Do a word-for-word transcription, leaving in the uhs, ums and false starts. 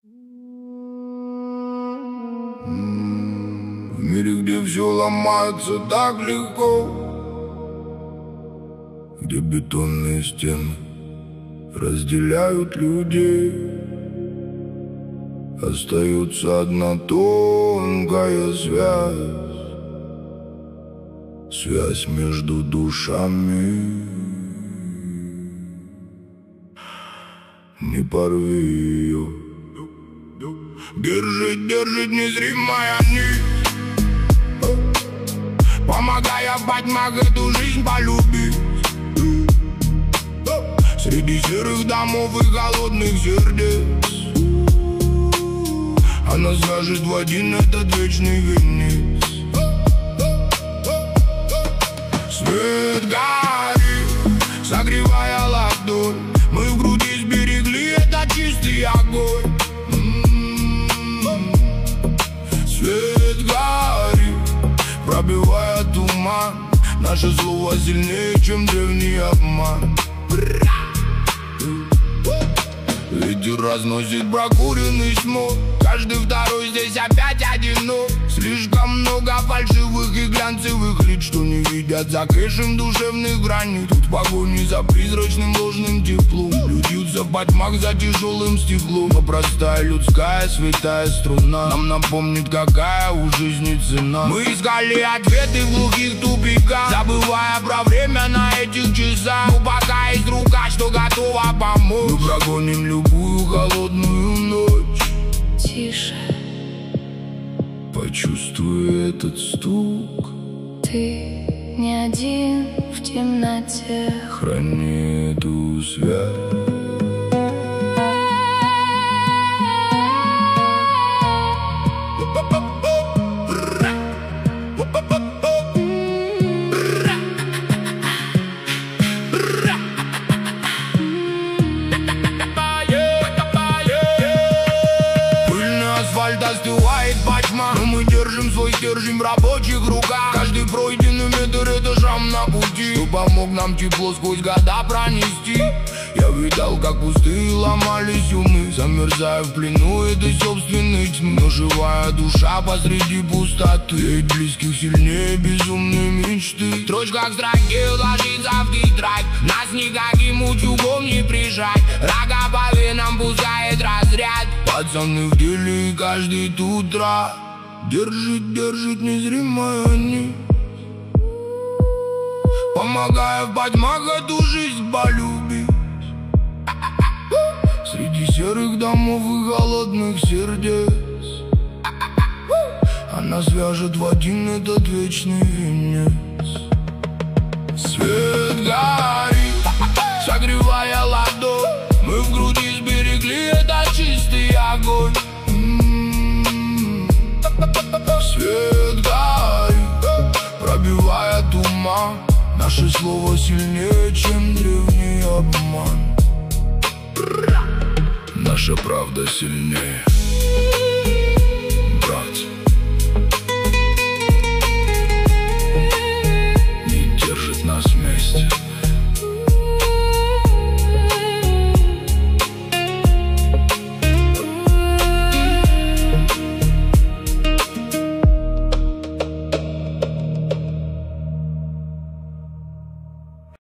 В мире, где все ломается так легко, где бетонные стены разделяют людей, остается одна тонкая связь, связь между душами. Не порви ее, держит, держит незримая нить, помогая батьмах эту жизнь полюбить. Среди серых домов и голодных сердец она свяжет в один этот вечный венец. Свет горит, согревая ладонь, мы в груди сберегли этот чистый огонь. Свет горит, пробивая туман, наше слово сильнее, чем древний обман. Ветер разносит прокуренный смог, каждый второй здесь опять одинок. Слишком много фальшивых и глянцевых лиц, что не видят за кэшем душевных границ. Тут в погоне за призрачным ложным теплом люди бьются в потьмах за тяжелым стеклом. Но простая людская святая струна нам напомнит, какая у жизни цена. Мы искали ответы в глухих тупиках, забывая про время на этих часах. Но пока есть рука, что готова помочь, мы прогоним любую холодную ночь. Тише, почувствуй этот стук, ты не один в темноте. храни эту связь. Остывает потьма, но мы держим свой стержень в рабочих руках. Каждый пройденный метр — это шаг на пути, что помог нам тепло сквозь года пронести. Я видал, как пустые ломались умы, замерзая в плену этой собственной тьмы. Но живая душа посреди пустоты, ведь близких сильнее безумной мечты. В строчках строки ложится в тетрадь, нас никаким утюгом не прижать. Рога по венам пускает разряд, пацаны в деле и каждый утро держит, держит незримая нить, помогая в потьмах эту жизнь полюбить. Среди серых домов и голодных сердец она свяжет в один этот вечный венец. Свет горит, согревая ладонь, мы в груди сберегли этот чистый огонь. Свет горит, пробивая туман, наше слово сильнее, чем древний обман. Наша правда сильнее.